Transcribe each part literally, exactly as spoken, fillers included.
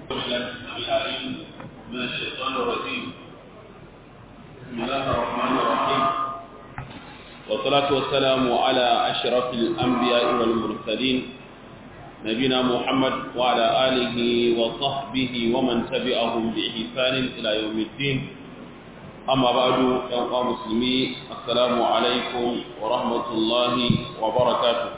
العليم من الشيطان الرجيم. بسم الله الرحمن الرحيم، والصلاة والسلام على أشرف الأنبياء والمرسلين نبينا محمد وعلى آله وصحبه ومن تبعهم بإحسان إلى يوم الدين. أما بعد يا مسلمين، السلام عليكم ورحمة الله وبركاته.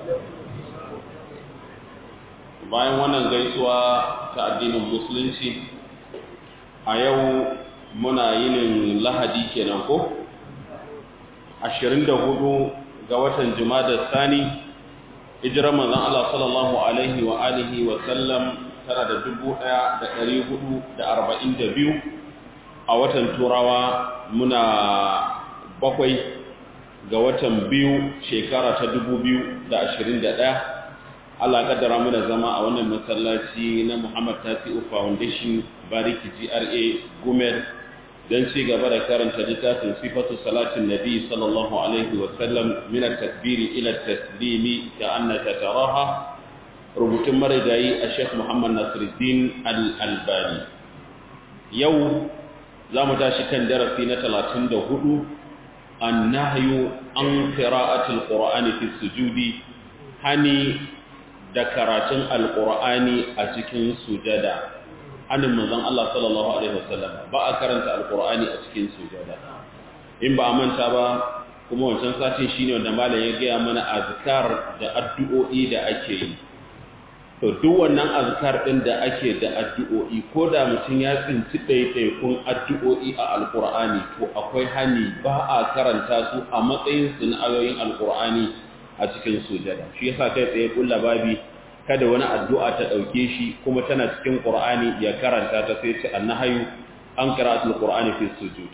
bayan wannan gaisuwa ta addinin musulunci, a yau muna yinin lahadi kenan ko ashirin da hudu ga watan Jumada Sani, hijirar manzon Allah sallallahu alaihi wa alihi wa sallam tana da dubu ɗaya da ɗari hudu da arba'in da biyu. A watan Turawa muna bakwai ga watan biyu shekara ta dubu biyu da ashirin da ɗaya. Allah kaddara mu da zama a wannan masallaci na Muhammad Tasi'u Foundation Bariki G R A Gumel don ci gaba da karanta littafin sifatu salatin Nabi sallallahu alaihi wa sallam min at-takbiri ila at-taslimi ka annaka taraha, rubutun marigayi a Sheikh Muhammad Nasiruddin Al-Albani. Yau za mu tashi kan darasi na talatin da hudu, an-nahyu an qira'atil qur'ani fi sujudi, hani da karatun alƙur'ani a cikin sujada. Hannun manzon Allah sallallahu alaihi wasallam ba a karanta alƙur'ani a cikin sujada. In ba a manta ba, kuma wancan satin shine wanda malam ya gaya mana azkar da addu'o'i da ake yi. To duk wannan azkar din da ake da addu'o'i, ko da mutum ya tsinci ɗaiɗaikun addu'o'i a alƙur'ani, to akwai hani ba a karanta su a matsayin su na ayoyin alƙur'ani a cikin sujada. Shi yasa kai tsaye kulla babi kada wani addu'a ta dauke shi kuma tana cikin Qur'ani ya karanta ta, sai ce annahyu an qira'atul Qur'ani fi sujud.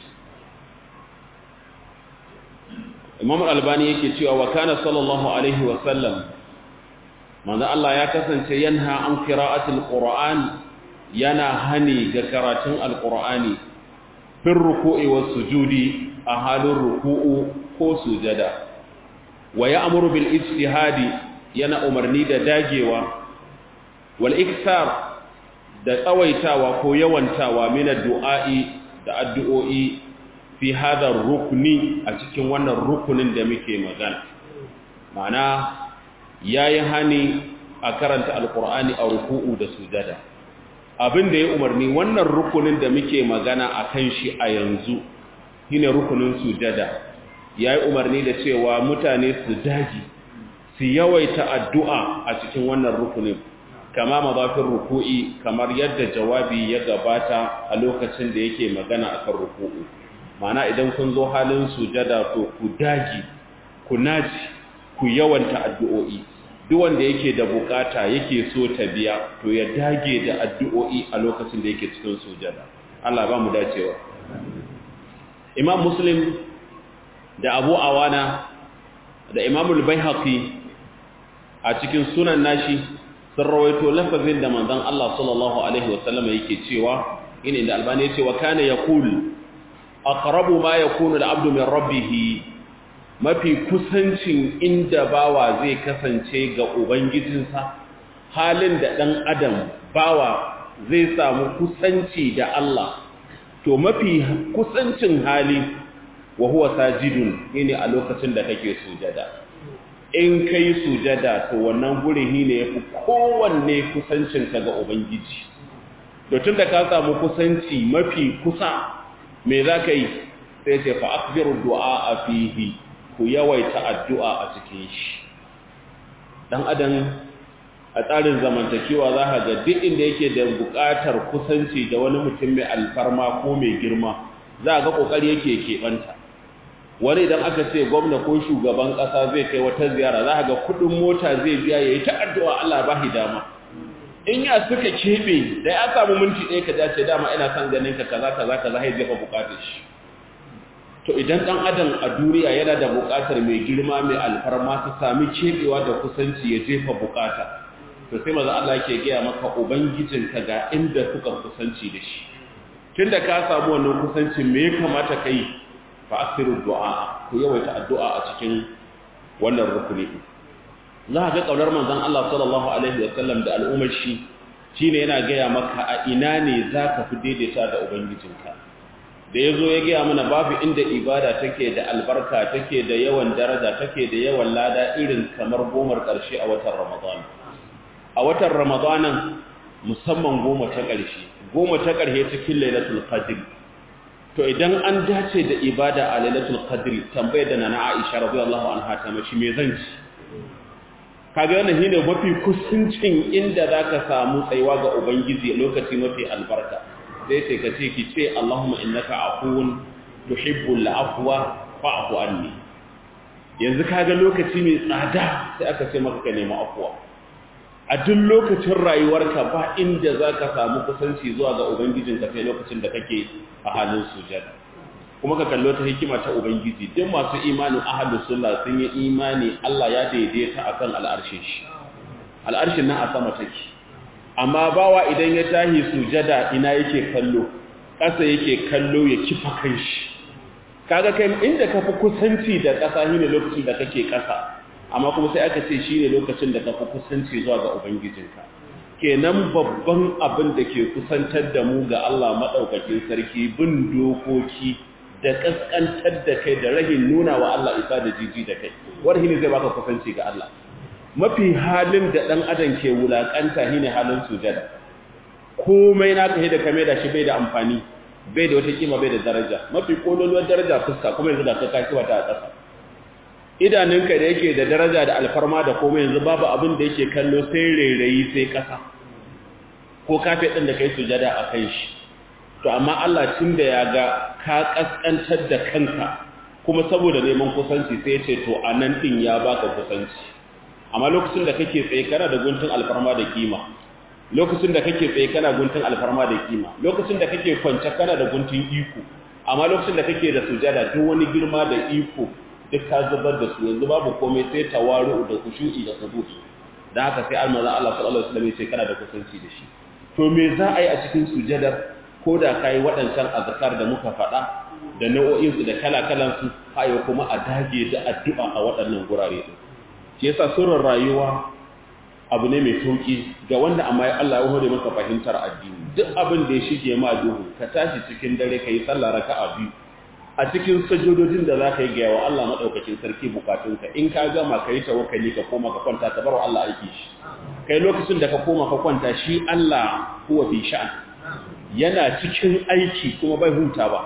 Imam Al-Albani yake cewa wa kana sallallahu alaihi wa sallam, manzo Allah ya kasance yanha an qira'atul Qur'an, yana hani ga karatun Al-Qur'ani fi ruku'i was sujudi, a halin ruku'u ko sujada. Wa ya'muru bil ijtihadi, yana umarni da dagewa, wal ikthar, da tsawaitawa ko yawantawa min addu'a'i, da addu'o'i fi hadha rukni, a cikin wannan rukunin da muke magana. Ma'ana yayi hani a karanta alqur'ani a ruku'u da sujada. Abin da ya umarni wannan rukunin da muke magana akan shi a yanzu shine rukunin sujada. Ya yi umarni da cewa mutane su daji su yawaita addu'a a cikin wannan rukunin, kama mazafin ruku'i, kamar yadda jawabi ya gabata a lokacin da yake magana akan ruku'u. Mana idan kun zo halin sujada, to ku daji, ku naci, ku yawanta addu'o'i. Duk wanda yake da bukata yake so ta biya, to ya dage da addu'o'i a lokacin da yake cikin sujada. Allah ba mu dacewa. Imam Muslim da Abu Awana da Imamul Baihaqi a cikin sunan nashi sun rawaito lafazin da manzon Allah sallallahu alaihi wasallam yake cewa, ina da Albani yace wa kana yaqul aqrabu ma yakunu al-abdu min rabbih, mafi kusancin inda bawa zai kasance ga ubangijinsa, halin da dan adam bawa zai samu kusanci da Allah, to mafi kusancin hali wa huwa sajidun, ne a lokacin da kake sujada. In kai sujada, to wannan gurin ne yafi kowanne kusancin ka ga ubangiji. To tunda ka samu kusanci mafi kusa, me zaka yi? Sai ce fa akbiru du'a fihi, ku yawaita addu'a a cikin shi. Dan adam a tsarin zamantakewa za ka ga duk inda yake da buƙatar kusanci da wani mutum mai alfarma ko mai girma, za ga kokari yake keɓanta. Wani idan aka ce gwamna ko shugaban ƙasa zai kai wata ziyara, za a ga kudin mota zai biya ya yi ta addu'a Allah ba shi dama. In ya suka keɓe da ya samu minti ɗaya ka dace dama ina son ganin ka kaza kaza kaza ya jefa buƙatar shi. To idan ɗan adam a duniya yana da buƙatar mai girma mai alfarma ta sami keɓewa da kusanci ya jefa buƙata, to sai maza Allah ke gaya maka ubangijinka ga inda kuka kusanci da shi. Tunda ka samu wannan kusancin, me ya kamata ka yi? fa asiru du'a, ku yawaita addu'a a cikin wannan rukuni. Za ka ga kaunar manzon Allah sallallahu alaihi wasallam da al'ummar shi shine yana gaya maka a ina ne zaka fi daidaita da ubangijinka da yazo ya gaya mana babu inda ibada take da albarka take da yawan daraja take da yawan lada irin kamar gomar karshe a watan Ramadan a watan Ramadanan musamman goma ta karshe goma ta karshe cikin Lailatul Qadr to idan an dace da ibada a Lailatul Qadr tambayar da nana Aisha radiyallahu anha ta mace me zan ci kaga wannan shine mafi kusancin inda zaka samu tsayuwa ga ubangiji lokaci mafi albarka sai sai ka ce ki ce Allahumma innaka afuwun tuhibbul afwa fa'fu anni yanzu kaga lokaci mai tsada sai aka ce maka ka nemi afwa a duk lokacin rayuwarka ba inda zaka samu kusanci zuwa ga ubangijinka sai lokacin da kake a halin sujada kuma ka kallo ta hikima ta ubangiji duk masu imanin ahlus sunna sun yi imani Allah ya daidaita akan al'arshin shi al'arshin nan a sama take amma bawa idan ya tahi sujada ina yake kallo ƙasa yake kallo ya kifa kanshi kaga kai inda ka fi kusanci da ƙasa shine lokacin da kake ƙasa amma kuma sai aka ce shine lokacin da ka fi kusanci zuwa ga ubangijinka kenan babban abin da ke kusantar da mu ga Allah madaukakin sarki bin dokoki da kaskantar da kai da rahin nuna wa Allah isa da jiji da kai wanda shine zai baka kusanci ga Allah mafi halin da dan adam ke wulakanta shine halin sujada komai naka da kame da shi bai da amfani bai da wata kima bai da daraja mafi kololuwar daraja fuska kuma yanzu da ka kashi wata a ƙasa idanunka da yake da daraja da alfarma da komai yanzu babu abin da yake kallo sai rairayi sai ƙasa ko kafe din da kai sujada a kan shi to amma Allah tun da ya ga ka kaskantar da kanka kuma saboda neman kusanci sai ya ce to anan din ya baka kusanci amma lokacin da kake tsaye kana da guntun alfarma da kima lokacin da kake tsaye kana guntun alfarma da kima lokacin da kake kwance kana da guntun iko amma lokacin da kake da sujada duk wani girma da iko duk ka zubar da su yanzu babu komai sai tawaru da kushu'i da subuti dan haka sai almanzon Allah sallallahu alaihi wasallam ya ce kana da kusanci da shi to me za a yi a cikin sujadar ko da ka yi waɗancan azkar da muka faɗa da nau'o'insu da kala-kalansu hayo kuma a dage da addu'a a waɗannan gurare ɗin shi yasa sirrin rayuwa abu ne mai sauƙi ga wanda amma ya Allah ya hore maka fahimtar addini duk abin da ya shige ma duhu ka tashi cikin dare ka yi sallah raka'a biyu a cikin sajododin da za ka yi gaya wa Allah maɗaukacin sarki bukatunka in ka gama ka yi tawakkali ka koma ka kwanta ta barwa Allah aiki shi kai lokacin da ka koma ka kwanta shi Allah huwa fi sha'an yana cikin aiki kuma bai huta ba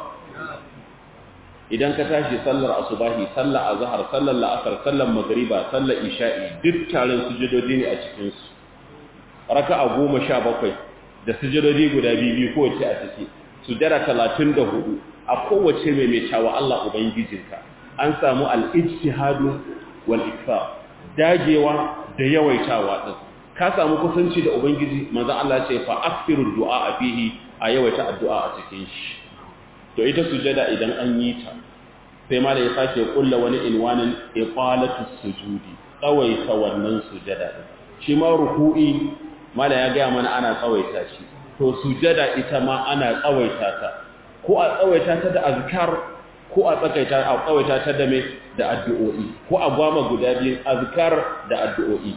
idan ka tashi sallar asubahi sallar azhar sallar la'asar sallar magriba sallar isha'i duk tarin sujudodi ne a cikin su raka'a goma sha bakwai da sujudodi guda biyu kowace a ciki sujada talatin da hudu a kowace mai mai cewa Allah ubangijinka an samu al-ijtihadu wal ikthar dagewa da yawaitawa din ka samu kusanci da ubangiji manzo Allah ya ce fa akthiru du'a fihi a yawaita addu'a a cikin shi to ita sujada idan an yi ta sai ma da ya sake kulla wani inwanin iqalatu sujudi tsawaita wannan sujada din shi ma ruku'i mala ya ga mana ana tsawaita shi to sujada ita ma ana tsawaita ta ko a tsawaita ta da azkar ko a tsakaita a tsawaita ta da me da addu'o'i ko a gwama guda biyu azkar da addu'o'i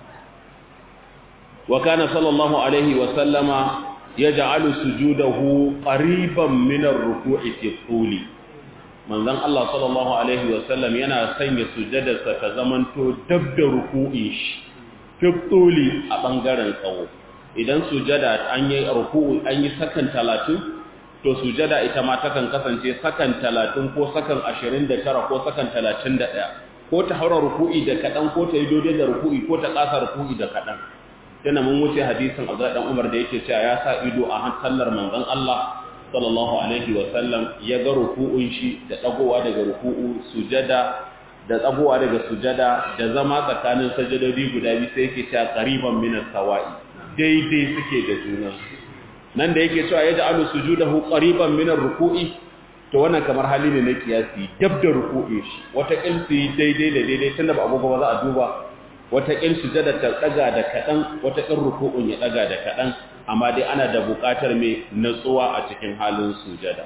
wa kana sallallahu alaihi wa sallama yaj'alu sujudahu qariban min ar-ruku'i fi tuli manzon Allah sallallahu alaihi wa sallam yana sanya sujadarsa ta zamanto dab da ruku'in shi fi tuli a bangaren tsawo idan sujada an yi ruku'u an yi sakan talatin to sujada ita ma takan kasance sakan talatin ko sakan ashirin da tara ko sakan talatin da ɗaya ko ta haura ruku'i da kaɗan ko ta yi dode da ruku'i ko ta ƙasa ruku'i da kaɗan tana mun wuce hadisin Abdullah dan Umar da yake cewa ya sa ido a sallar manzon Allah sallallahu alaihi wa sallam ya ga ruku'un shi da dagowa daga ruku'u sujada da tsagowa daga sujada da zama tsakanin sajadodi guda biyu sai yake cewa qariban min as-sawa'i daidai suke da junansu nan da yake cewa yaj'alu sujudahu qariban min ar-ruku'i to wannan kamar hali ne na kiyasi dab da ruku'i shi wata kilsi daidai da daidai tunda ba agogo ba za a duba wata kin sujada ta daga da kadan wata kin ruku'un ya daga da kadan amma dai ana da buƙatar mai natsuwa a cikin halin sujada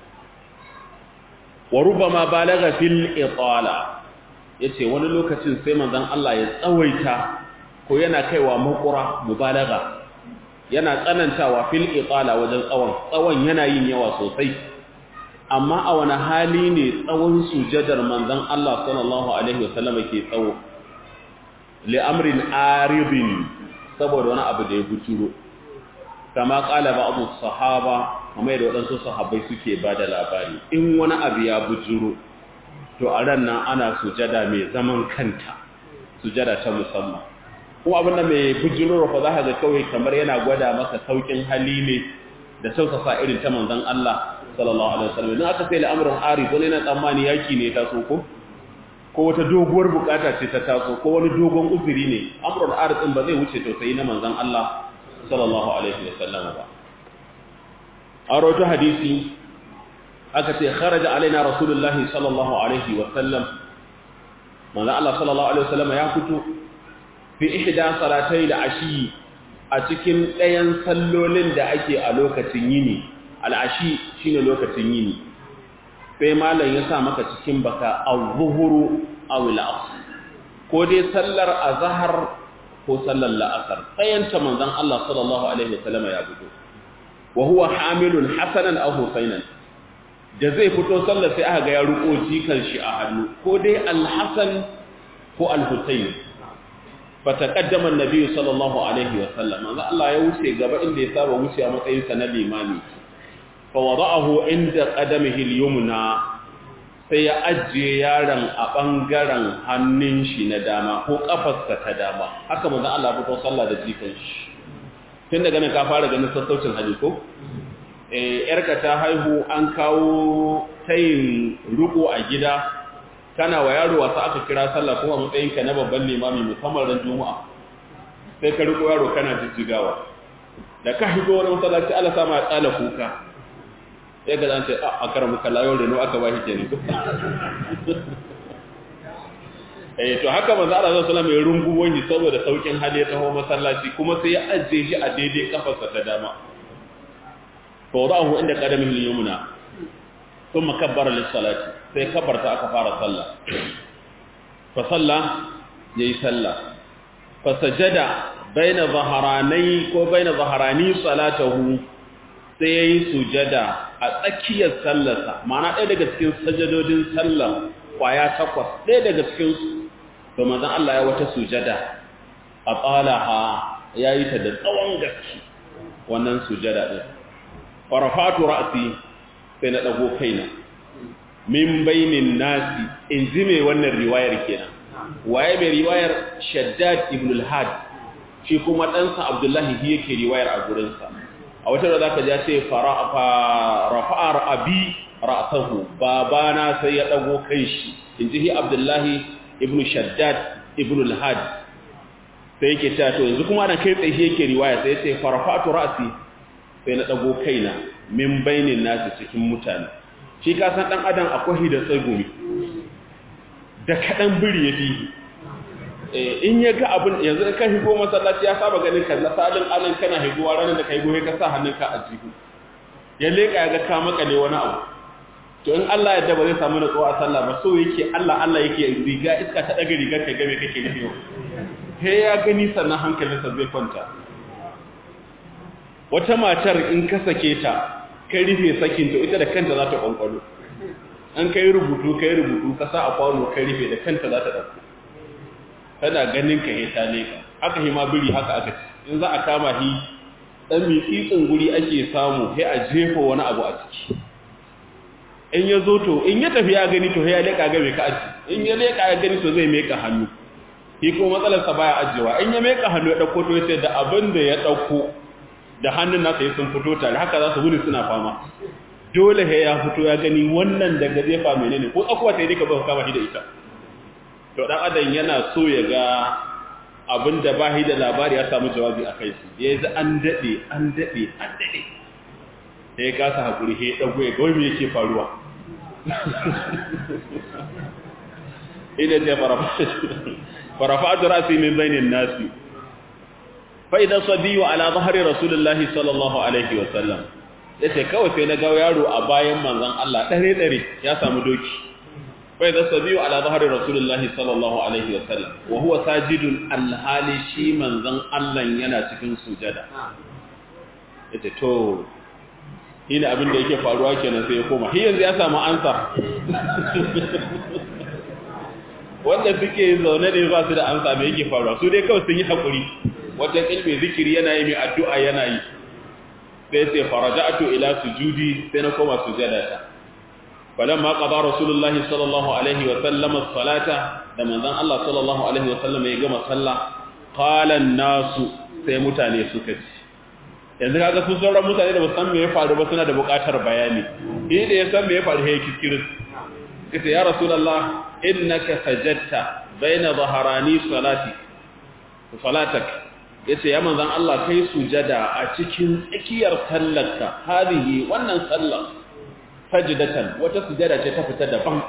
wa rubama balagha fil itala yace wani lokacin sai manzon Allah ya tsawaita ko yana kaiwa makura mubalaga yana tsanantawa fil iqala wajen tsawon tsawon yana yin yawa sosai amma a wani hali ne tsawon sujadar manzon Allah sallallahu alaihi wasallam ke tsawo li amrin aridin saboda wani abu da ya buturo kama qala ba'd sahaba kuma da wadansu sahabbai suke bada labari in wani abu ya buturo to a ran nan ana sujada mai zaman kanta sujada ta musamman ko abin da mai bujiro fa za ka ga kawai kamar yana gwada maka saukin hali ne da tausasa irin ta manzon Allah sallallahu alaihi wasallam idan aka sai al'amuran ari wani na tsammani yaki ne ta so ko ko wata doguwar bukata ce ta taso ko wani dogon uzuri ne amrul ari din ba zai wuce tausayi na manzon Allah sallallahu alaihi wasallam ba a rawaito hadisi aka ce kharaja alaina rasulullahi sallallahu alaihi wasallam manzon Allah sallallahu alaihi wasallam ya fito fi ihda salatai da ashi a cikin ɗayan sallolin da ake a lokacin yini al'ashi shine lokacin yini sai malam ya sa maka cikin baka az-zuhru aw al-asr ko dai sallar azhar ko sallar la'asar ɗayan ta manzon Allah sallallahu alaihi wasallam ya fito wa huwa hamilun hasanan aw husainan da zai fito sallar sai aka ga ya ruko jikan shi a hannu ko dai al-hasan ko al-husayn fataqaddama an-nabi sallallahu alaihi wasallam manzo Allah ya wuce gaba inda ya saba wuce a matsayin sa na limami fa wada'ahu inda qadamihi al-yumna sai ya ajiye yaron a bangaren hannun shi na dama ko kafarsa ta dama haka manzo Allah fito sallah da jikan shi tun daga nan ka fara ganin sassaucin hali ko eh yarka ta haihu an kawo tayin ruko a gida kana wa yaro wasa aka kira sallah kuma matsayinka na babban limami musamman ran juma'a sai ka riko yaro kana jijjigawa da ka higo wani masallaci Allah sama ya tsala kuka sai ga zan ce a karamu kallayo reno aka ba shi kenan eh to haka manzo Allah sallallahu alaihi wasallam ya rungumo shi saboda saukin hali ta hawo masallaci kuma sai ya ajje shi a daidai kafarsa ta dama fa wadahu inda qadamihi al-yumna thumma kabbara lis-salati sai kabarta aka fara sallah fa salla yayi sallah fa sajada baina zaharanai ko baina zaharani salatahu sai yayi sujada a tsakiyar sallarsa ma'ana ɗaya daga cikin sajadodin sallah kwaya takwas ɗaya daga cikin su to manzon Allah ya wata sujada a qalaha yayi ta da tsawon gaske wannan sujada din farafatu ra'si sai na dago kaina min bainin nasi in ji mai wannan riwayar kenan waye mai riwayar Shaddad ibn al-Had shi kuma ɗansa Abdullahi shi yake riwayar a gurinsa a wata da zaka ji sai rafa'ar abi ra'sahu babana sai ya dago kai shi in ji Abdullahi ibn Shaddad ibn al-Had sai yake cewa to yanzu kuma ana kai tsaye yake riwaya sai ya ce farafa'tu ra'si sai na dago kaina min bainin nasi cikin mutane shi ka san dan adam akwai da tsagumi da kadan biri yafi eh in ya ga abin yanzu ka higo masallaci ya saba ganin kalla salin alan kana higowa ranar da kai gohe ka sa hannunka a jihu ya leka ya ga ka makale wani abu to in Allah ya daba zai samu natsuwa a sallah ba so yake Allah Allah yake riga iska ta daga rigar ka game kake nufi he ya gani sannan hankalinsa zai kwanta wata matar in ka sake ta kai rufe sakin to ita da kanta za ta kwankwalo an kai rubutu kai rubutu ka sa a kwano kai rufe da kanta za ta dauko tana ganin ka heta ne ka aka hima biri haka aka ci in za a kama hi dan mitsitsin guri ake samu sai a jefa wani abu a ciki in ya zo to in ya tafi ya gani to ya leka ga me ka aji in ya leka ya gani to zai meka hannu shi ko matsalar sa baya ajewa in ya meka hannu ya dauko to sai da abin da ya dauko da hannun nasa ya sun fito tare haka za su gudu suna fama dole he ya fito ya gani wannan daga zefa menene ko tsakuwa ta yi duka ba kama shi da ita to dan adam yana so ya ga abinda ba shi da labari ya samu jawabi a kai su ya yi an daɗe an daɗe an daɗe sai ya kasa haƙuri sai ya ɗago ya gawai me yake faruwa ina ce farafa'atu ra'si min bainin nasi fa'idan sabiyu ala zahari rasulullahi sallallahu alaihi wasallam ya ce kawai sai na ga yaro a bayan manzan Allah ɗare-ɗare ya samu doki fa'idan sabiyu ala zahari rasulullahi sallallahu alaihi wasallam wa huwa sajidun alhali shi manzan Allah yana cikin sujada yace to ina abin da yake faruwa kenan sai ya koma shi yanzu ya samu ansa wanda suke zaune ne ba su da ansa me yake faruwa su dai kawai sun yi hakuri wata ilmi zikiri yana yi mai addu'a yana yi sai sai faraja'atu ila sujudi sai na koma sujada ta falamma qada rasulullahi sallallahu alaihi wa sallam as-salata da manzon Allah sallallahu alaihi wa sallam ya gama sallah qala an-nasu sai mutane suka ci yanzu kaga sun sauran mutane da ba san me ya faru ba suna da buƙatar bayani eh da ya san me ya faru sai kiskirin kace ya rasulullah innaka sajadta baina dhahrani salati salatak yace ya manzon Allah kai sujada a cikin tsakiyar sallarka hadihi wannan sallar sajdatan wata sujada ce ta fita daban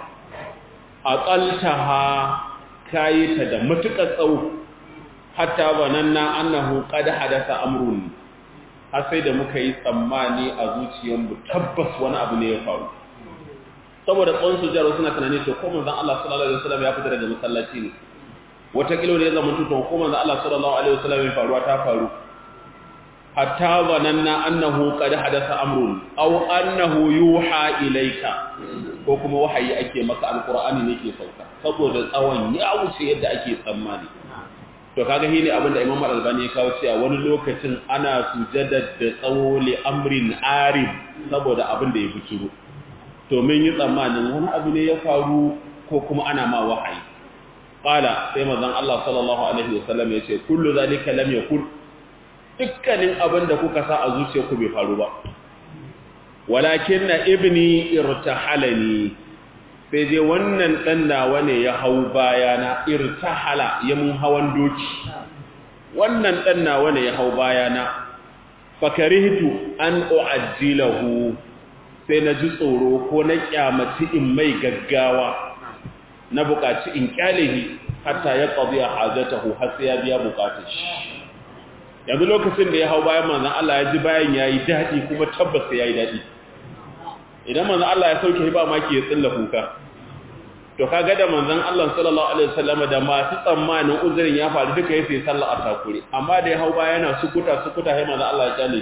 aqaltaha kayita da mutukar tsawo hatta bananna annahu qad hadatha amrun har sai da muka yi tsammani a zuciyarmu tabbas wani abu ne ya faru saboda tsawon sujjaro suna tunani to ko manzon Allah sallallahu alaihi wasallam ya fita daga masallaci ne wata kilo ne ya zama tutun ko manzon Allah sallallahu alaihi wasallam ya faruwa ta faru hatta zananna annahu qad hadatha amrun aw annahu yuha ilayka ko kuma wahayi ake maka alqur'ani ne ke sauka saboda tsawon ya wuce yadda ake tsammani to kaga shi ne abinda Imam Al-Albani ya kawo cewa wani lokacin ana sujada da tsawo li amrin arib saboda abin da ya buturo to mun yi tsammanin wani abu ne ya faru ko kuma ana ma wahayi qala sai manzon Allah sallallahu alaihi wasallam ya ce kullu zalika lam yakun dukkanin abin da kuka sa a zuciyarku bai faru ba walakinna ibni irtahalani sai je wannan ɗan nawa ne ya hau bayana irtahala ya mun hawan doki wannan ɗan nawa ne ya hau bayana fakarihtu an u'ajjilahu sai na ji tsoro ko na kyamaci in mai gaggawa na buƙaci in kyalehi hatta ya qadiya hajatahu har sai ya biya buƙatar shi yanzu lokacin da ya hau bayan manzon Allah ya ji bayan yayi dadi kuma tabbas yayi dadi idan manzon Allah ya sauke ba maki ya tsilla kuka to kaga da manzon Allah sallallahu alaihi wasallam da masu tsammanin uzurin ya faru duka yace sallar atakuri amma da ya hau baya yana sukuta sukuta sai manzon Allah ya kyale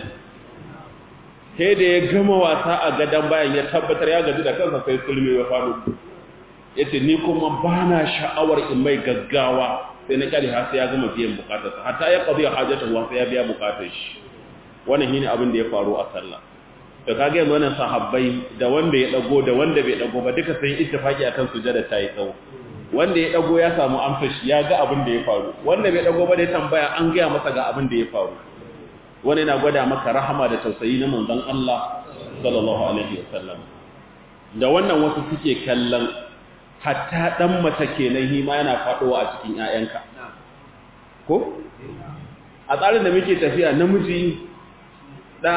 sai da ya gama wasa a gadan bayan ya tabbatar ya gaji da kansa sai sulme ya faru yace ni kuma bana sha'awar in mai gaggawa sai na kyale har sai ya gama biyan bukatarsa hatta ya qadi hajatahu sai ya biya bukatar shi wannan shine abin da ya faru a sallah to kage yanzu wannan sahabbai da wanda ya dago da wanda bai dago ba duka sai ittifaki akan sujada ta yi tsawo wanda ya dago ya samu amsa shi ya ga abin da ya faru wanda bai dago ba dai tambaya an ga masa ga abin da ya faru wani yana gwada maka rahama da tausayi na manzon Allah sallallahu alaihi wasallam da wannan wasu suke kallon hatta dan mata kenan hi ma yana fadowa a cikin ƴaƴanka ko a tsarin da muke tafiya namiji da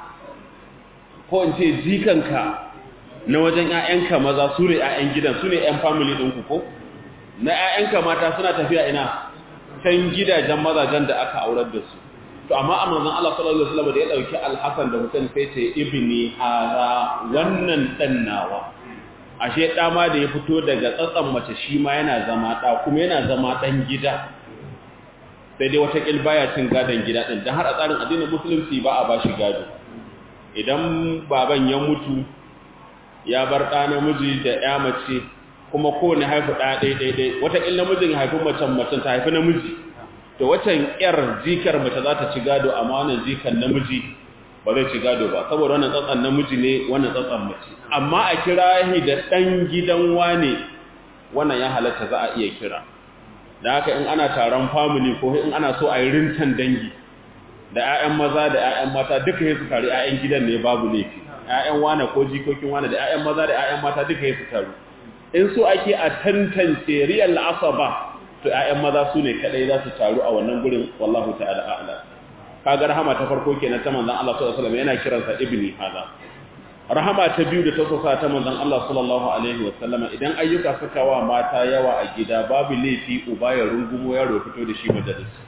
ko in ce jikanka na wajen ƴaƴanka maza su ne ƴaƴan gidan su ne ƴan family ɗinku ko na ƴaƴanka mata suna tafiya ina can gidajen mazajen da aka aurar da su to amma a manzon Allah sallallahu alaihi wasallam da ya dauki Al-Hasan da Hussein sai ce ibni hada wannan dan nawa ashe da ma da ya fito daga tsatsan mace shi ma yana zama da kuma yana zama dan gida sai dai wata kilbaya cin gadan gida din dan har a tsarin addinin musulunci ba a bashi gado idan baban ya mutu ya bar ɗa namiji da ya mace kuma kowane haifu ɗa ɗaiɗaiɗai wataƙil namijin haifin macen macen ta haifi namiji to wacan ƴar jikar mace za ta ci gado amma wannan jikar namiji ba zai ci gado ba saboda wannan tsatsan namiji ne wannan tsatsan mace amma a kira shi da ɗan gidan wane wannan ya halatta za a iya kira da haka in ana taron family ko in ana so a yi rintan dangi da ƴaƴan maza da ƴaƴan mata duka yasu tare ƴaƴan gidan ne babu laifi ƴaƴan wane ko jikokin wane da ƴaƴan maza da ƴaƴan mata duka yasu taru in so ake a tantance riyal asaba to ƴaƴan maza su ne kadai za su taru a wannan gurin wallahu ta'ala a'lam kaga rahama ta farko kenan ta manzon Allah sallallahu alaihi wasallam yana kiransa ibni hada rahama ta biyu da ta sosa ta manzon Allah sallallahu alaihi wasallam idan ayyuka suka wa mata yawa a gida babu laifi uba ya rungumo yaro fito da shi majalisa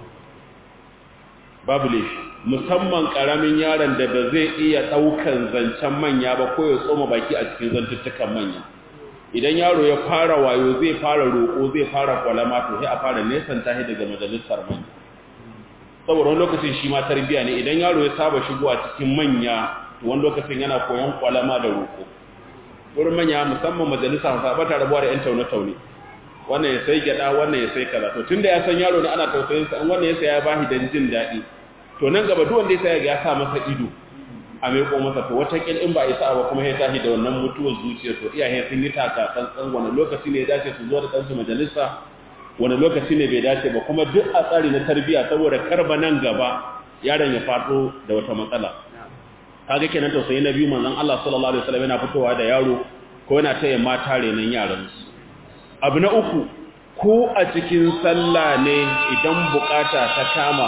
babu laifi musamman karamin yaron da ba zai iya daukan zancen manya ba ko ya tsoma baki a cikin zantuttukan manya idan yaro ya fara wayo zai fara roko zai fara kwalama to sai a fara nesan tahi daga majalisar manya saboda wani lokacin shi ma tarbiya ne idan yaro ya saba shigowa cikin manya wani lokacin yana koyon kwalama da roko wurin manya musamman majalisa ba ta rabuwa da yan taune-taune wannan ya sai gyada wannan ya sai kaza to tunda ya san yaro ne ana tausayin sa wannan ya sai ya bashi dan jin dadi to nan gaba duk wanda ya sai ya sa masa ido a mai ko masa to wata kil in ba isa ba kuma ya tashi da wannan mutuwar zuciya to iyaye sun yi taka tsantsan wani lokaci ne ya dace su zo da kansu majalisa wani lokaci ne bai dace ba kuma duk a tsari na tarbiya saboda karba nan gaba yaron ya fado da wata matsala kaga kenan tausayi na biyu manzon Allah sallallahu alaihi wasallam yana fitowa da yaro ko yana taya mata renan yaran su abu na uku ko a cikin sallah ne idan bukata ta kama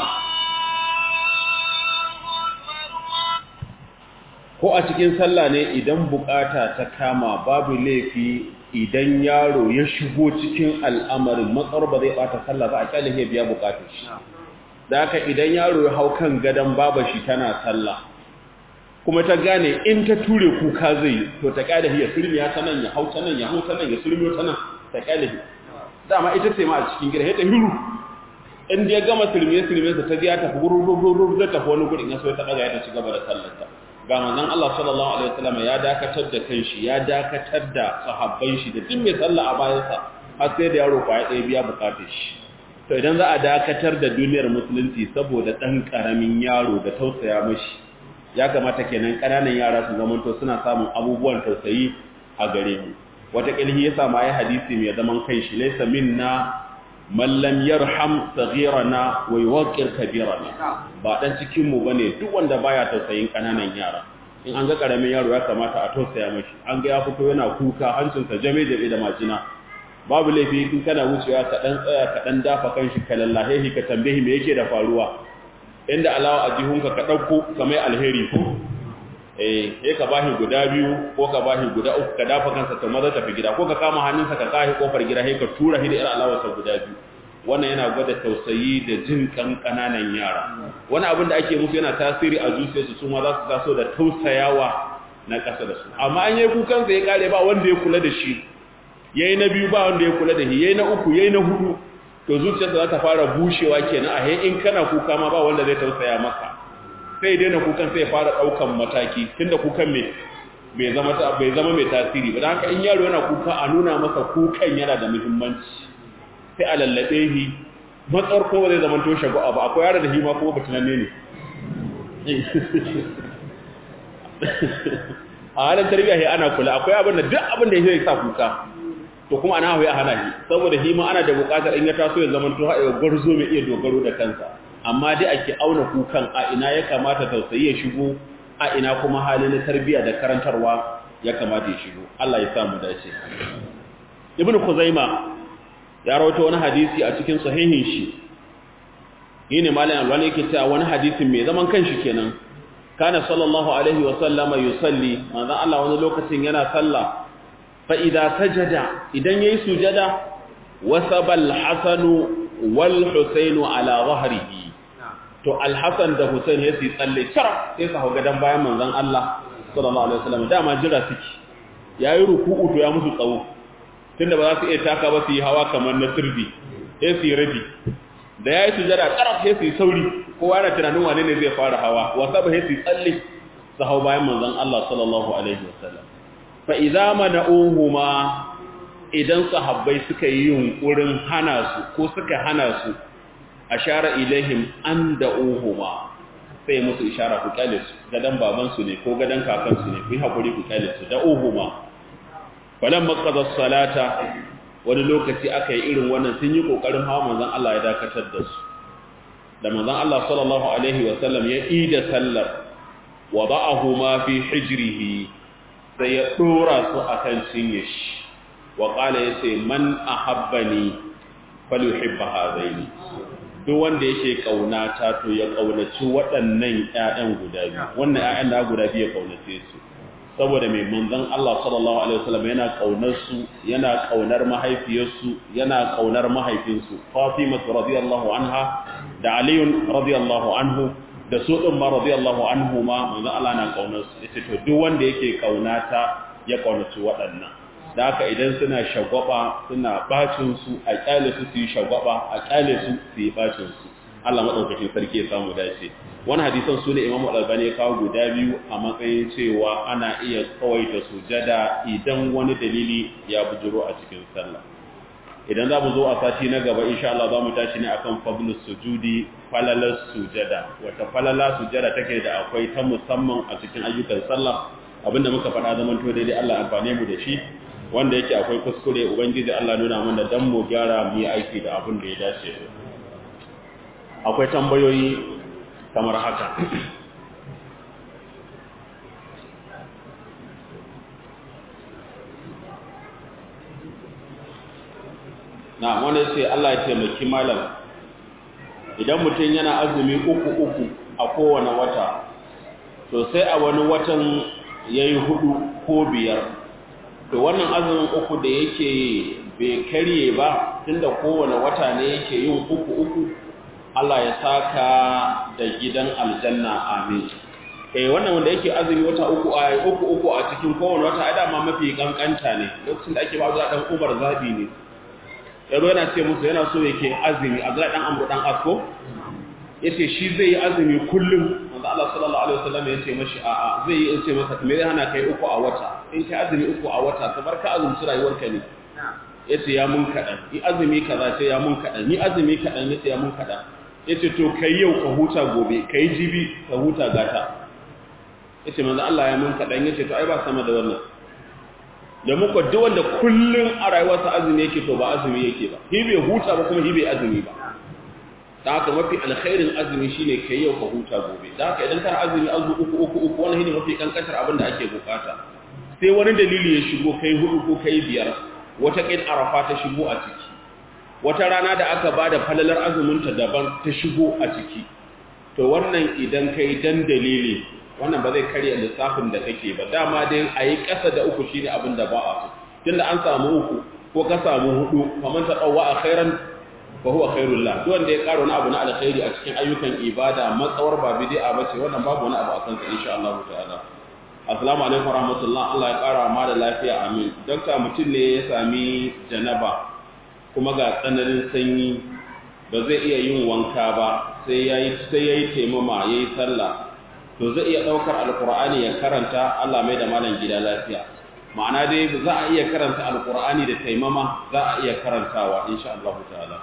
ko a cikin sallah ne idan bukata ta kama babu laifi idan yaro ya shigo cikin al'amarin matsar ba zai bata sallah ba a kyale ya biya bukatun shi da haka idan yaro ya hau kan gadon baba shi tana sallah kuma ta gane in ta ture kuka zai to ta kyale ya sulmi ya tanan ya hau tanan ya hau tanan ya sulmi tanan ta kyale dama ita ce ma a cikin gida ya ta hiru in da ya gama sulmi sulmi sa ta biya ta gururururur da ta wani gurin ya so ta daga ya ta ci gaba da sallarta ga manzon Allah sallallahu alaihi wasallam ya dakatar da kanshi ya dakatar da sahabban shi da duk mai sallah a bayansa har sai da yaro kwaya ɗaya biya bukatun shi to idan za a dakatar da duniyar musulunci saboda dan karamin yaro da tausaya mashi ya kamata kenan kananan yara su zamanto suna samun abubuwan tausayi a gare mu wata kilhi ya samu ayi hadisi mai zaman kanshi laysa minna man lam yarham saghirana wa yuwaqqir kabirana ba dan cikin mu bane duk wanda baya tausayin kananan yara in an ga karamin yaro ya kamata a tausaya mashi an ga ya fito yana kuka hancinsa jame jame da majina babu laifi in kana wucewa ka dan tsaya ka dan dafa kanshi ka lallahe shi ka tambaye me yake da faruwa inda alawa a jihunka ka dauko kamar alheri ko eh sai ka bashi guda biyu ko ka bashi guda uku ka dafa kansa to maza tafi gida ko ka kama hannunsa ka kai kofar gida sai ka tura shi da irin alawarsa guda biyu wannan yana gwada tausayi da jin kan kananan yara wani abin da ake musu yana tasiri a zuciyarsu su ma za su taso da tausayawa na ƙasa da su amma an yi kukan sa ya kare ba wanda ya kula da shi yayi na biyu ba wanda ya kula da shi yayi na uku yayi na hudu to zuciyarsa za ta fara bushewa kenan a he in kana kuka ma ba wanda zai tausaya maka sai daina kukan sai fara daukan mataki tunda kukan me bai zama bai zama mai tasiri ba dan haka in yaro yana kuka a nuna masa kukan yana da muhimmanci sai a lallabe shi matsar ko zai zama to shago abu akwai yaro da hima ko batunanne ne a halin tarbiyya sai ana kula akwai abin da duk abin da yake sa kuka to kuma ana hawaye a hana shi saboda hima ana da buƙatar in ya taso ya zama to haɗe gwarzo mai iya dogaro da kansa amma dai ake auna kukan a ina ya kamata tausayi ya shigo a ina kuma hali na tarbiyya da karantarwa ya kamata ya shigo Allah ya sa mu dace Ibn Khuzaima ya rawaito wani hadisi a cikin sahihin shi yene malam alwani yake cewa wani hadisin mai zaman kanshi kenan kana sallallahu alaihi wa sallama yusalli manzo Allah wani lokacin yana sallah fa idza sajada idan yayi sujada wasabal hasanu wal husainu ala dhahrihi to al-hasan da husain yayi tsalle sharaf sai sa gadan bayan manzon Allah sallallahu alaihi wasallam dama jira suke yayi ruku'u to ya musu tsawo tunda ba za su iya taka ba su yi hawa kamar na sirdi sai su yi rabi da yayi sujada sharaf sai su yi sauri kowa yana tunanin wane ne zai fara hawa wasaba sai su tsalle su hau bayan manzon Allah sallallahu alaihi wasallam fa idza mana'uhuma idan sahabbai suka yi yunkurin hana su ko suka hana su ashara ilaihim an da'uhuma sai musu ishara ku kyale su gadan baban su ne ko gadan kakan su ne ku hakuri ku kyale su da'uhuma falamma qada salata wani lokaci aka yi irin wannan sun yi kokarin hawa manzon Allah ya dakatar da su da manzon Allah sallallahu alaihi wa sallam ya ida sallar wada'ahuma fi hijrihi sai ya dora su akan cinye shi wa qala yace man ahabbani falyuhibba hadaini duk wanda yake kaunata to ya kaunaci waɗannan ƴaƴan guda biyu wannan ƴaƴan da guda biyu ya kaunace su saboda mai manzon Allah sallallahu alaihi wasallam yana kaunar su yana kaunar mahaifiyarsu yana kaunar mahaifinsu Fatima radiyallahu anha da Ali radiyallahu anhu da su din ma radiyallahu anhuma manzon Allah na kaunar su yace to duk wanda yake kaunata ya kaunaci waɗannan da haka idan suna shagwaba suna bacin su a kyale su su yi shagwaba a kyale su su yi bacin su Allah madaukakin sarki ya samu dace wani hadisan su ne Imam Al-Albani ya kawo guda biyu a matsayin cewa ana iya tsawaita sujada idan wani dalili ya bujuro a cikin sallah idan za mu zo a sati na gaba insha Allah za mu tashi ne akan fadlus sujudi falalar sujada wata falala sujada take da akwai ta musamman a cikin ayyukan sallah abinda muka faɗa zaman to daidai Allah amfane mu da shi wanda yake akwai kuskure ubangiji Allah nuna mana dan mu gyara mu yi aiki da abin da ya dace akwai tambayoyi kamar haka na wanda sai Allah ya taimaki malam idan mutum yana azumi uku uku a kowane wata to sai a wani watan yayi hudu ko biyar to wannan azumin uku da yake bai karye ba tunda kowane wata ne yake yin uku uku Allah ya saka da gidan aljanna amin eh wannan wanda yake azumi wata uku a uku uku a cikin kowane wata ai dama mafi kankanta ne lokacin da ake ba za dan ubar zabi ne yaro yana ce musu yana so yake azumi Abdullahi dan Amr dan Asko yace shi zai yi azumi kullum wanda Allah sallallahu alaihi wasallam yace mashi a'a zai yi yace masa me zai hana kai uku a wata in kai azumi uku a wata kamar ka azumci rayuwarka ne yace ya mun kadan ni azumi kaza ce ya mun kadan ni azumi kadan yace ya mun kadan yace to kai yau ka huta gobe kai jibi ka huta gata yace manzo Allah ya mun kadan yace to ai ba sama da wannan da muka duk wanda kullun a rayuwarsa azumi yake to ba azumi yake ba hi bai huta ba kuma hi bai azumi ba da haka mafi alkhairin azumi shine kai yau ka huta gobe da haka idan kana azumi azu uku uku uku wannan shine mafi kankantar abin da ake bukata sai wani dalili ya shigo kai hudu ko kai biyar wata kin arafa ta shigo a ciki wata rana da aka bada falalar azumin ta daban ta shigo a ciki to wannan idan kai dan dalili wannan ba zai karya lissafin da kake ba dama dai ayi kasa da uku shine abin da ba a so tunda an samu uku ko ka samu hudu faman ta dawwa khairan fa huwa khairul la duk wanda ya karo wani abu na alkhairi a cikin ayyukan ibada matsawar ba bid'a bace wannan babu wani abu a kansa insha Allah ta'ala assalamu alaikum warahmatullahi Allah ya kara ma da lafiya amin dokta mutum ne ya sami janaba kuma ga tsananin sanyi ba zai iya yin wanka ba sai yayi sai yayi taimama yayi sallah to zai iya daukar alqur'ani ya karanta Allah mai da malan gida lafiya ma'ana dai za a iya karanta alqur'ani da taimama za a iya karantawa insha Allah ta'ala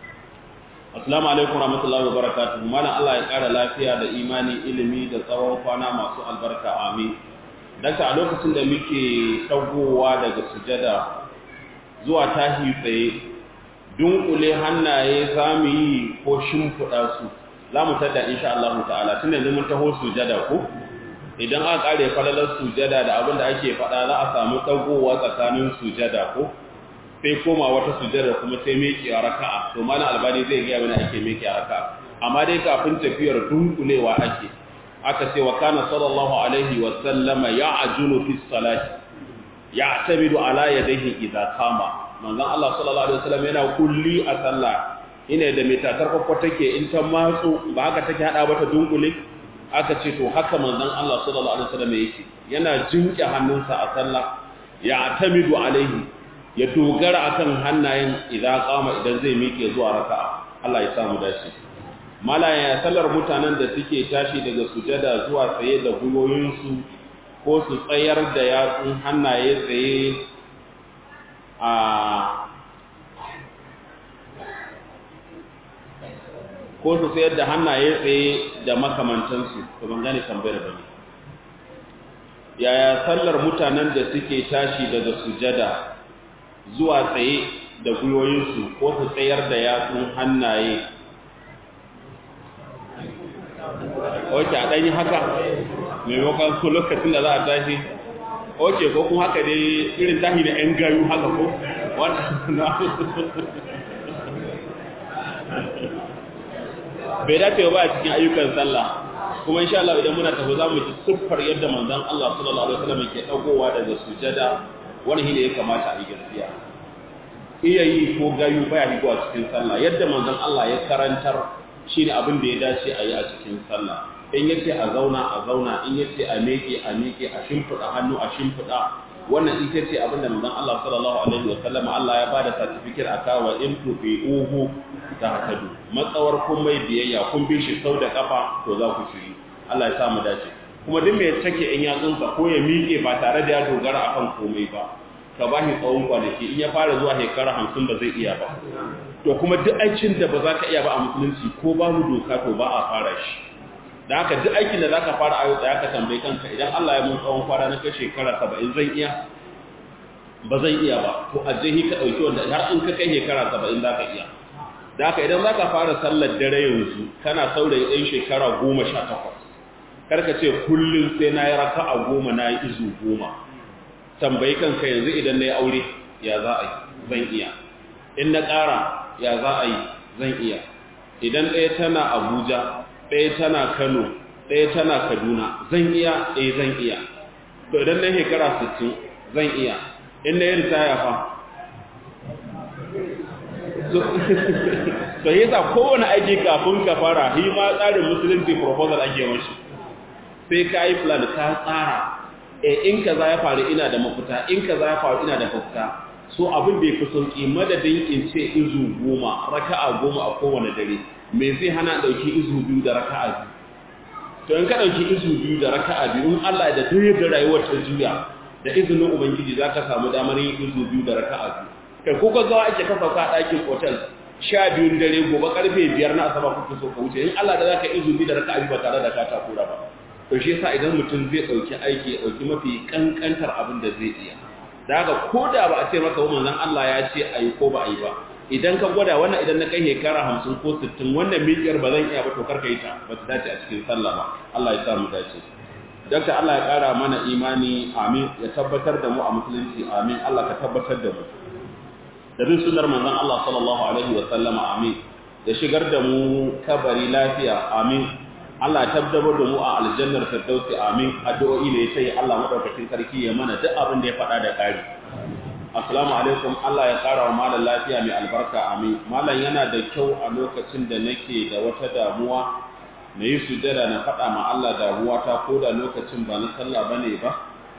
assalamu alaikum warahmatullahi wabarakatuh malan Allah ya kara lafiya da imani ilimi da tsawon kwana masu albarka amin daga a lokacin da muke dagowa daga sujada zuwa tahi tsaye dunkule hannaye zamu yi ko shimfuda su zamu tada insha Allah ta'ala tunda yanzu mun taho sujada ko idan aka kare falalar sujada da abin da ake fada za a samu dagowa tsakanin sujada ko sai koma wata sujada kuma sai meke raka'a to malam albani zai ga mana ake meke raka'a amma dai kafin tafiyar dunkulewa ake aka ce wa kana sallallahu alaihi wa sallama ya'junu fi salati ya'tamidu ala yadayhi idza qama manzon Allah sallallahu alaihi wasallam yana kulli a sallah ina da metatar kokko take in ta matsu ba haka take hada ba ta dunkule aka ce to haka manzon Allah sallallahu alaihi wasallam yake yana jinke hannunsa a sallah ya'tamidu alaihi ya dogara akan hannayen idza qama idan zai miƙe zuwa raka'a Allah ya samu dace malaya sallar mutanen da suke tashi daga sujada zuwa tsaye da gwiwoyinsu ko su tsayar da yatsun hannaye tsaye a ko su tsayar da hannaye tsaye da makamantansu to ban gane tambayar ba ne yaya sallar mutanen da suke tashi daga sujada zuwa tsaye da gwiwoyinsu ko su tsayar da yatsun hannaye oke a ɗanyi haka maimakon su lokacin da za a tashi oke ko kuma haka dai irin tahi da 'yan gayu haka ko bai dace ba a cikin ayyukan sallah kuma insha Allah idan muna tafi za mu ji siffar yadda manzon Allah sallallahu alaihi wasallam ke dagowa daga sujada wani hile ya kamata a yi gaskiya iya yi ko gayu baya yi a cikin sallah yadda manzon Allah ya karantar shine abin da ya dace a yi a cikin sallah in yace a zauna a zauna in yace a meke a meke a shimfida hannu a shimfida wannan ita ce abinda manzon Allah sallallahu alaihi wa sallam Allah ya bada certificate aka wa in tufi'uhu tahtadu matsawar kun mai biyayya kun bi shi sau da kafa to za ku shiri Allah ya sa mu dace kuma duk mai take in ya tsunsa ko ya miƙe ba tare da ya dogara akan komai ba ka ba shi tsawon kwanaki in ya fara zuwa shekara hamsin ba zai iya ba to kuma duk aikin da ba za ka iya ba a musulunci ko babu doka to ba a fara shi da haka duk aikin da za ka fara ayo tsaya ka tambayi kanka idan Allah ya mun tsawon kwana na kai shekara saba'in zan iya ba zan iya ba to a jihi ka ɗauki wanda har in ka kai shekara saba'in za ka iya da haka idan za ka fara sallar dare yanzu kana saurayi ɗan shekara goma sha takwas karka ce kullum sai na yi raka a goma na yi izu goma tambayi kanka yanzu idan na yi aure ya za a yi zan iya in na ƙara ya za a yi zan iya idan ɗaya tana abuja ɗaya tana kano ɗaya tana kaduna zan iya ɗaya zan iya to idan na shekara sittin zan iya in na yi ritaya fa to yi sa kowane aiki kafin ka fara hi ma tsarin musulunci proposal ake mashi sai ka yi plan ka tsara e in ka za ya faru ina da mafita in ka za ya faru ina da mafita so abin da ya fi sauƙi madadin in ce izu goma raka'a goma a kowane dare me zai hana ɗauki izu biyu da raka'a biyu to in ka ɗauki izu biyu da raka'a biyu in Allah da duk da rayuwar ta juya da izinin ubangiji za ka samu damar yin izu biyu da raka'a biyu kai ko ka zawa ake ka sauka a ɗakin hotel sha biyun dare gobe karfe biyar na asaba kuka so ka wuce in Allah da za ka izu biyu da raka'a biyu ba tare da ka takura ba to shi yasa idan mutum zai dauki aiki ya dauki mafi kankantar abin da zai iya daga koda ba a ce maka manzon Allah ya ce ayi ko ba ayi ba idan ka gwada wannan idan na kai shekara hamsin ko sittin wannan miƙiyar ba zan iya ba to karka yi ta ba ta dace a cikin sallah ba Allah ya sa mu dace dakta Allah ya kara mana imani amin ya tabbatar da mu a musulunci amin Allah ka tabbatar da mu da bin sunnar manzon Allah sallallahu alaihi wa sallama amin ya shigar da mu kabari lafiya amin Allah ya tabbatar da mu a aljannar firdausi amin addu'o'i ne sai Allah madaukakin sarki ya mana duk abin da ya faɗa da kari assalamu alaikum Allah ya ƙara wa malam lafiya mai albarka amin malam yana da kyau a lokacin da nake da wata damuwa na yi sujada na faɗa ma Allah damuwa ta ko da lokacin ba na sallah bane ba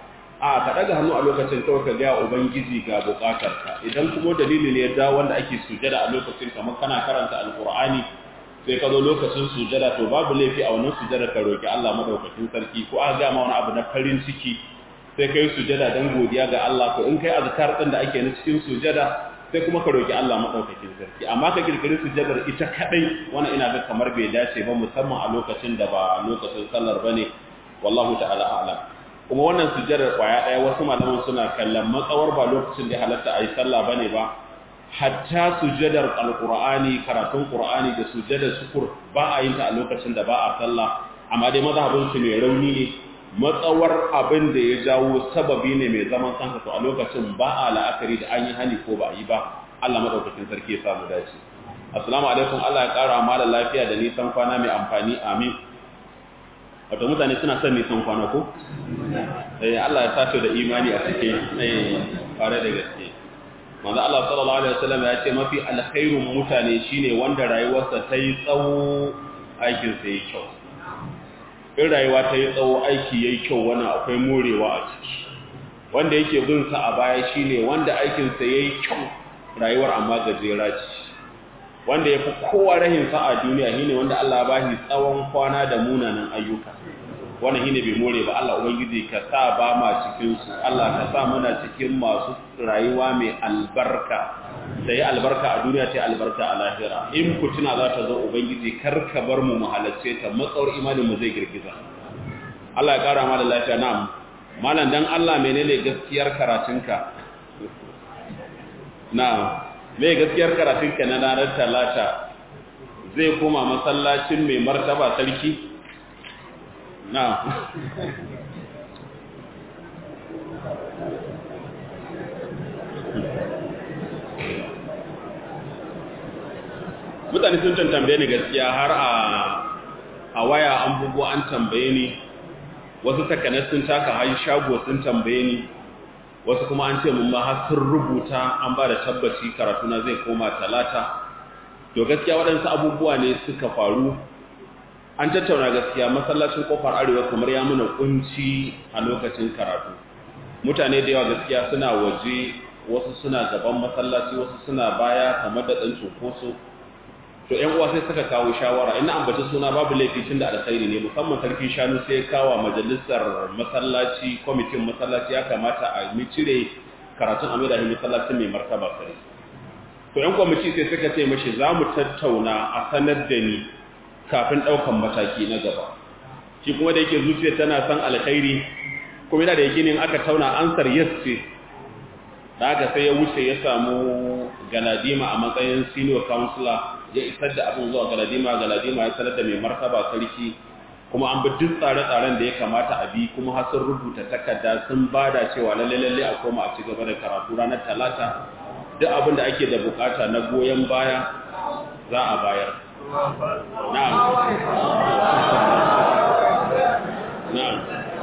a ka daga hannu a lokacin kawai ka ga ubangiji ga bukatarka idan kuma dalili ne da wanda ake sujada a lokacin kamar kana karanta alqur'ani sai ka zo lokacin sujada to babu laifi a wannan sujada ka roki Allah madaukakin sarki ko aka ga ma wani abu na farin ciki sai kai sujada dan godiya ga Allah to in kai azkar din da ake na cikin sujada sai kuma ka roki Allah madaukakin sarki amma ka kirkiri sujadar ita kadai wannan ina ga kamar bai dace ba musamman a lokacin da ba lokacin sallar bane wallahu ta'ala a'lam kuma wannan sujadar kwaya daya wasu malaman suna kallon matsawar ba lokacin da halatta ayi sallah bane ba hatta sujadar alqur'ani karatun qur'ani da sujadar sukur ba a yin ta a lokacin da ba a sallah amma dai mazhabin su mai rauni ne matsawar abin da ya jawo sababi ne mai zaman kansa to a lokacin ba a la'akari da an yi hani ko ba a yi ba Allah madaukakin sarki ya samu dace assalamu alaikum Allah ya kara mala lafiya da nisan kwana mai amfani amin wato mutane suna son nisan kwana ko eh Allah ya sato da imani a cikin eh fare da gaske manzo Allah sallallahu alaihi wasallam ya ce mafi alkhairun mutane shine wanda rayuwarsa ta yi tsawo aikin sa yayi kyau in rayuwa ta yi tsawo aiki yayi kyau wannan akwai morewa a ciki wanda yake bin sa a baya shine wanda aikin sa yayi kyau rayuwar amma gajera ce wanda yafi kowa rahin sa a duniya shine wanda Allah ya bashi tsawon kwana da munanan ayyuka wannan shine bai more ba Allah ubangiji ka sa ba ma cikin su Allah ka sa muna cikin masu rayuwa mai albarka da yi albarka a duniya ta albarka a lahira in ku tuna za ta zo ubangiji kar ka bar mu mu halarce ta matsawar imanin mu zai girgiza Allah ya kara ma da lafiya na'am malam dan Allah menene gaskiyar karatunka na'am me gaskiyar karatunka na ranar talata zai koma masallacin mai martaba sarki na'am mutane sun tambaye ni gaskiya har a a waya an bugu an tambaye ni wasu takanas sun taka har shago sun tambaye ni wasu kuma an ce mun ma har sun rubuta an ba da tabbaci karatu na zai koma talata to gaskiya waɗansu abubuwa ne suka faru an tattauna gaskiya masallacin kofar arewa kamar ya muna kunci a lokacin karatu mutane da yawa gaskiya suna waje wasu suna gaban masallaci wasu suna baya kamar da ɗan cunkoso to ƴan uwa sai suka kawo shawara ina ambaci suna babu laifi tun da alkhairi ne musamman sarkin shanu sai ya kawo majalisar masallaci kwamitin masallaci ya kamata a mi cire karatun a mai masallacin mai martaba sai to ƴan kwamiti sai suka ce mashi za mu tattauna a sanar da ni kafin ɗaukan mataki na gaba shi kuma da yake zuciya tana son alkhairi kuma yana da yakinin aka tauna ansar yes ce da haka sai ya wuce ya samu galadima a matsayin senior counselor ya isar da abin zuwa galadima galadima ya sanar da mai martaba sarki kuma an bi duk tsare-tsaren da ya kamata a bi kuma har sun rubuta takarda sun bada cewa lalle lalle a koma a ci gaba da karatu ranar talata duk abin da ake da bukata na goyon baya za a bayar na'am na'am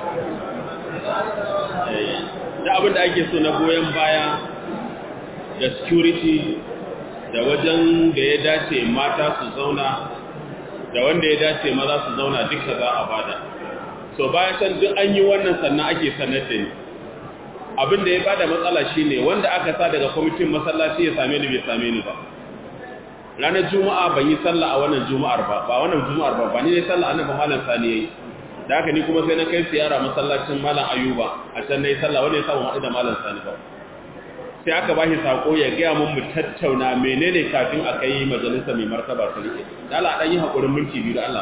da abin da ake so na goyon baya da security da wajen da ya dace mata su zauna da wanda ya dace maza su zauna duka za a bada so bayan san duk an yi wannan sannan ake sanar da ni abin da ya bada matsala shine wanda aka sa daga kwamitin masallaci ya same ni bai same ni ba ranar juma'a ban yi sallah a wannan juma'ar ba ba wannan juma'ar ba ba ni ne sallah annabi malam sani yayi da haka ni kuma sai na kai ziyara masallacin malam ayuba a can nayi sallah wanda ya samu haɗu da malam sani ba sai aka bashi sako ya ga mun mu tattauna menene kafin a kai majalisa mai martaba sarki da Allah dan yi hakurin minti biyu da Allah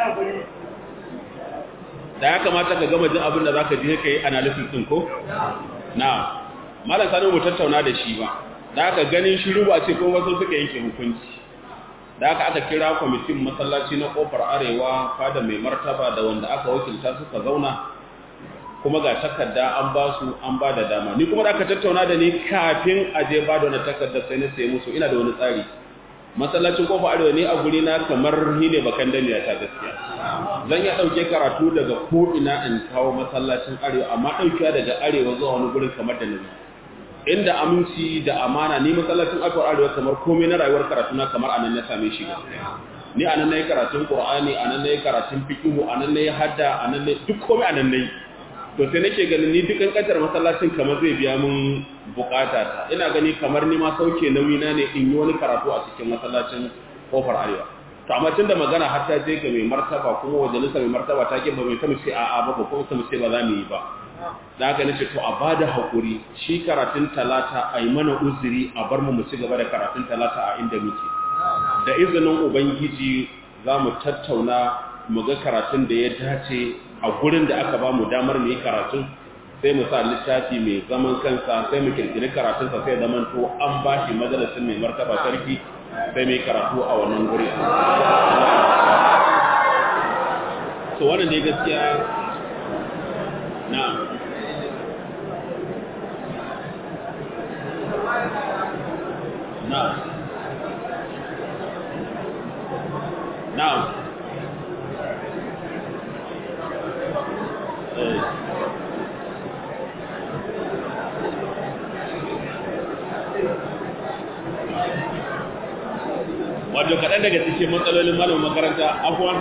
da ya kamata ka gama jin abin da zaka ji kai analysis din ko na malam sani mu tattauna da shi ba da aka ganin shiru ba ce ko wasu suka yanke hukunci da aka aka kira kwamitin masallaci na kofar arewa fada mai martaba da wanda aka wakilta suka zauna kuma ga takarda an ba su an ba da dama ni kuma da aka tattauna da ni kafin a je ba da wani takarda sai na sai musu ina da wani tsari masallacin kofar arewa ne a guri na kamar ni ne bakan damiya ta gaskiya zan ya dauke karatu daga ko ina in kawo masallacin arewa amma daukiya daga arewa zuwa wani gurin kamar da nabi inda aminci da amana ni masallacin akwai arewa kamar komai na rayuwar karatu na kamar anan na same shi ni anan nayi karatun qur'ani anan nayi karatun fiqh anan nayi hadda anan nayi duk komai anan nayi to sai nake ganin ni dukan kaddar masallacin kamar zai biya mun bukata ta ina gani kamar ni ma sauke nauyi na ne in yi wani karatu a cikin masallacin kofar arewa to amma tunda magana har ta je ga mai martaba kuma wajalisa mai martaba ta ke ba mai ta ce a'a ba ko kuma sai ba za mu yi ba da haka nace to a bada hakuri shi karatun talata ai mana uzuri a bar mu mu ci gaba da karatun talata a inda muke da izinin ubangiji zamu tattauna mu ga karatun da ya dace a gurin da aka ba mu damar mu yi karatun sai mu sa littafi mai zaman kansa sai mu kirkiri karatun sa sai zaman to an bashi majalisin mai martaba sarki sai mai karatu a wannan guri to wannan ne gaskiya na'am na'am na'am eh wato kaɗan daga cikin matsalolin malamin makaranta afwan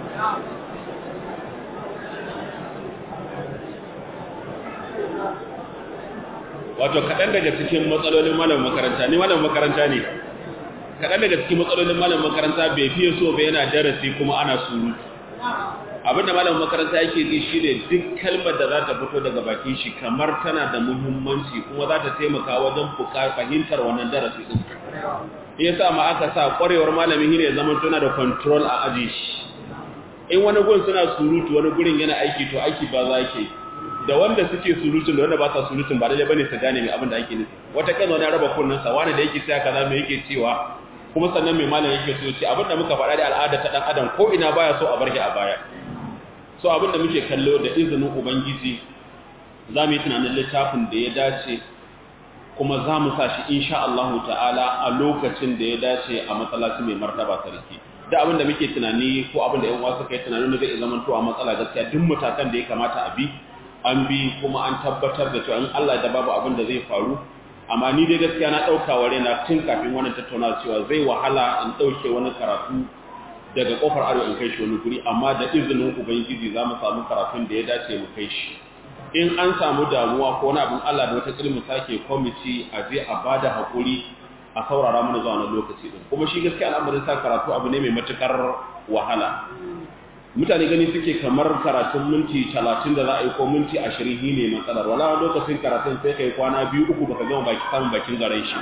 wato kaɗan daga cikin matsalolin malamin makaranta ni malamin makaranta ne kaɗan daga cikin matsalolin malamin makaranta bai fiye so ba yana darasi kuma ana surutu abinda malamin makaranta yake ji shi ne duk kalmar da za ta fito daga bakin shi kamar tana da muhimmanci kuma za ta taimaka wajen fahimtar wannan darasi din ya sa ma aka sa kwarewar malami ne zaman tana da control a aji shi in wani gun suna surutu wani gurin yana aiki to aiki ba za ke da wanda suke surutun da wanda ba sa surutun ba daidai bane su gane me abin da ake nufi wata kan wani raba kunnan sa wani da yake tsaya kaza me yake cewa kuma sannan mai malam yake so ce abin da muka faɗa da al'ada ta dan adam ko ina baya so a bar shi a baya so abin da muke kallo da izinin ubangiji za mu yi tunanin littafin da ya dace kuma za mu sa shi insha Allah ta'ala a lokacin da ya dace a masallaci mai martaba sarki da abin da muke tunani ko abin da ƴan uwa suka yi tunanin da zai zama to a matsala gaskiya duk matakan da ya kamata a bi an bi kuma an tabbatar da cewa in Allah da babu abin da zai faru amma ni dai gaskiya na dauka ware na tun kafin wannan tattaunawa cewa zai wahala in dauke wani karatu daga kofar arewa in kai shi wani guri amma da izinin ubangiji za mu samu karatun da ya dace mu kai shi in an samu damuwa ko wani abin Allah da wata ilmi sake kwamiti a je a bada hakuri a saurara mana zuwa wani lokaci din kuma shi gaskiya al'amarin sa karatu abu ne mai matukar wahala mutane gani suke kamar karatun minti talatin da za a yi ko minti ashirin ne matsalar wala lokacin karatun sai kai kwana biyu uku baka gama baki samun bakin garan shi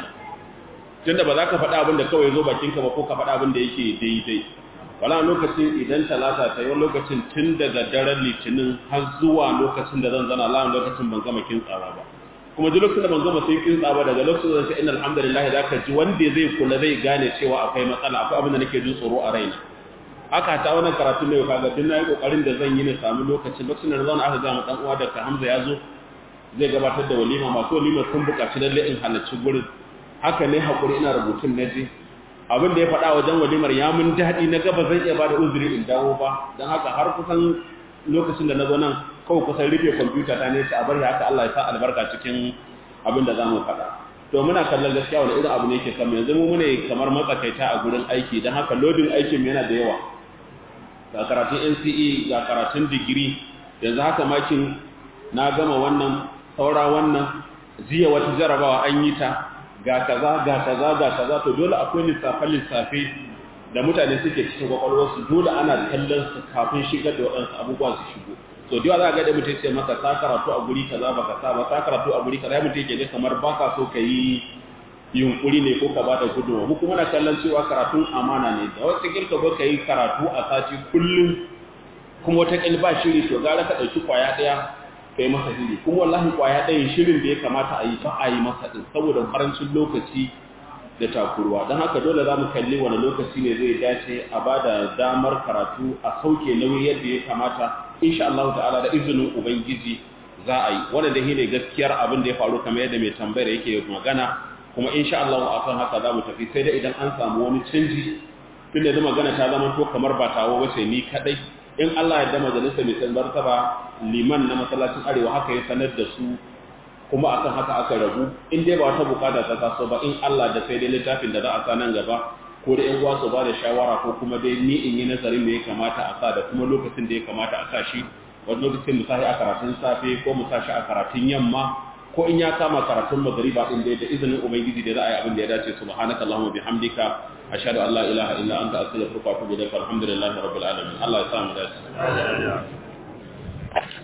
tunda ba za ka faɗa abin da kawai zo bakinka ba ko ka faɗa abin da yake daidai wala lokacin idan talata ta yi lokacin tun daga daren litinin har zuwa lokacin da zan zana lawan lokacin ban gama kintsawa ba kuma duk lokacin da ban gama sai kintsawa daga lokacin da zan ce innal hamdalillah za ka ji wanda zai kula zai gane cewa akwai matsala akwai abin da nake jin tsoro a raina haka ta wannan karatu ne kaga din nayi kokarin da zan yi na samu lokacin lokacin da zan aka ga mu dan uwa da Hamza ya zo zai gabatar da walima masu walima sun buƙaci lalle in halarci gurin haka ne hakuri ina rubutun naji abin da ya faɗa wajen walimar ya mun daɗi na gaba zan iya ba da uzuri in dawo ba don haka har kusan lokacin da na zo nan kawai kusan rufe kwamfuta ta ne ta a bari haka Allah ya sa albarka cikin abin da za mu faɗa to muna kallon gaskiya wani irin abu ne ke kama yanzu mu mune kamar matsakaita a gurin aiki don haka lodin aikin yana da yawa ga karatun N C E ga karatun digiri yanzu haka makin na gama wannan saura wannan jiya wata jarabawa an yi ta ga kaza ga kaza ga kaza to dole akwai lissafin lissafi da mutane suke cikin kwakwalwarsu dole ana kallon su kafin shigar da waɗansu abubuwa su shigo so da za ga da mutum sai maka sa karatu a guri kaza baka sa ba sa karatu a guri kaza mutum yake ga kamar baka so ka yi yunkuri ne ko ka bada gudunwa mu kuma na kallon cewa karatun amana ne da wata girka ba ka yi karatu a sati kullum kuma wata kalba shiri to gara ka ɗauki kwaya ɗaya kai masa shiri kuma wallahi kwaya ɗayan shirin da ya kamata a yi ba a yi masa ɗin saboda karancin lokaci da takurwa don haka dole za mu kalli wani lokaci ne zai dace a ba da damar karatu a sauke nauyi yadda ya kamata insha Allah ta'ala da izinin ubangiji za a yi wanda da ne gaskiyar abin da ya faru kamar yadda mai tambayar yake magana kuma insha Allah a kan haka za mu tafi sai dai idan an samu wani canji tunda yanzu magana ta zama to kamar ba tawo wace ni kadai in Allah ya da majalisa mai tsambar ba liman na masallacin arewa haka ya sanar da su kuma akan haka aka rabu in dai ba wata bukata ta taso ba in Allah da sai dai littafin da za a sa nan gaba ko da yan uwa su ba da shawara ko kuma dai ni in yi nazarin me ya kamata a sa da kuma lokacin da ya kamata a sa shi wani lokacin mu sa shi a karatun safe ko mu sa shi a karatun yamma ko in ya kama karatun magariba din dai da izinin ubangiji da za a yi abin da ya dace subhanakallahumma bihamdika ashhadu an la ilaha illa anta astaghfiruka wa atubu ilaik alhamdulillahi rabbil alamin Allah ya sa mu dace